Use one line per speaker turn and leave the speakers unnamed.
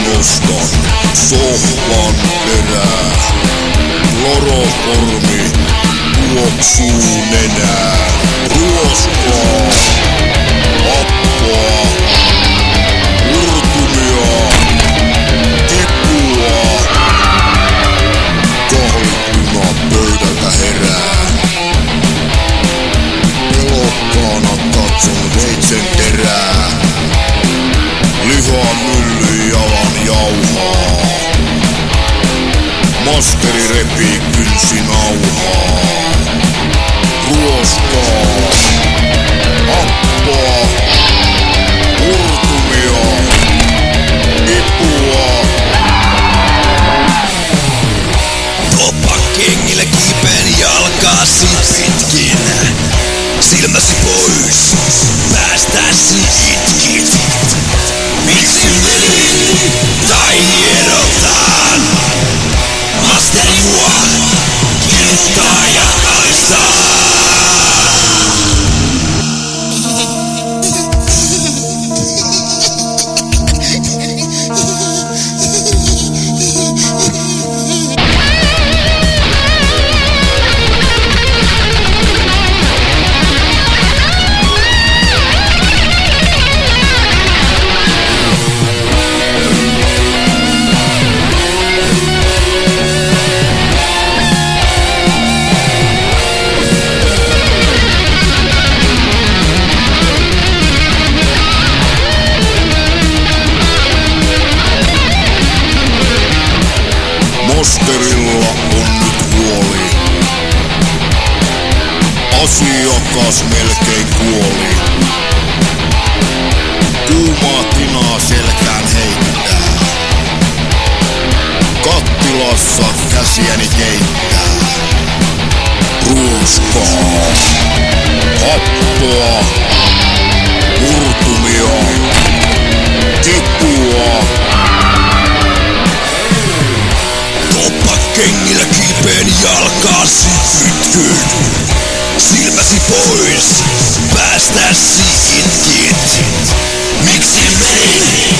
nostan sohvan perää. Kloroformi tuoksuu nenää. Ruoskaa, appoa, urtumia, kipua. Kahvikuna pöydältä herää. Pelokkaana katson veitsen terää. Liha mylly jalan jauhaa. Masteri repii kynsinauhaa. Ruoskaa, appoa, urtumia, kipua.
Toppakengillä kiipeen jalkaasi pitkin. Silmäsi pois, päästäsi itkit. Miksi menit tai hierotaan? Masteri mua kiduttaa ja alistaa.
Masterilla on nyt huoli. Asiakas melkein kuoli. Kuumaa tinaa selkään heittää. Kattilassa käsiäni keittää. Ruuskaa, appoa, urtumia, kipua.
Toppakengillä kiipeen jalkaasi pitkin. Silmäsi pois, päästäsi itkit. Miksi menit